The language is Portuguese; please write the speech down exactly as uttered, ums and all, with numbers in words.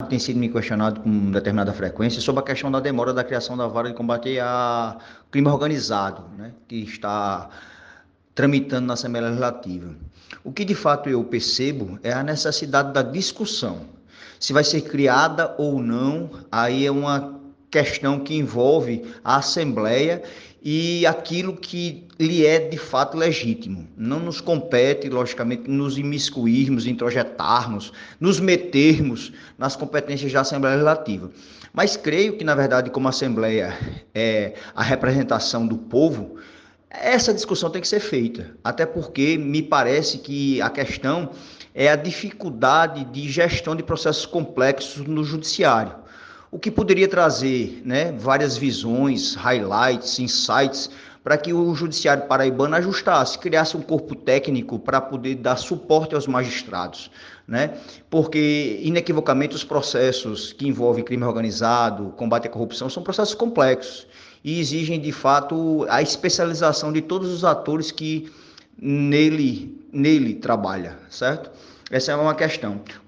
tem sido me questionado com determinada frequência sobre a questão da demora da criação da vara de combate a crime organizado, né, que está tramitando na Assembleia Legislativa. O que de fato eu percebo é a necessidade da discussão. Se vai ser criada ou não, aí é uma questão que envolve a Assembleia e aquilo que lhe é de fato legítimo. Não nos compete, logicamente, nos imiscuirmos, introjetarmos, nos metermos nas competências da Assembleia Legislativa. Mas creio que, na verdade, como a Assembleia é a representação do povo, essa discussão tem que ser feita, até porque me parece que a questão é a dificuldade de gestão de processos complexos no judiciário, o que poderia trazer, né, várias visões, highlights, insights, para que o judiciário paraibano ajustasse, criasse um corpo técnico para poder dar suporte aos magistrados, né? Porque, inequivocamente, os processos que envolvem crime organizado, combate à corrupção, são processos complexos e exigem, de fato, a especialização de todos os atores que nele, nele trabalham, certo? Essa é uma questão.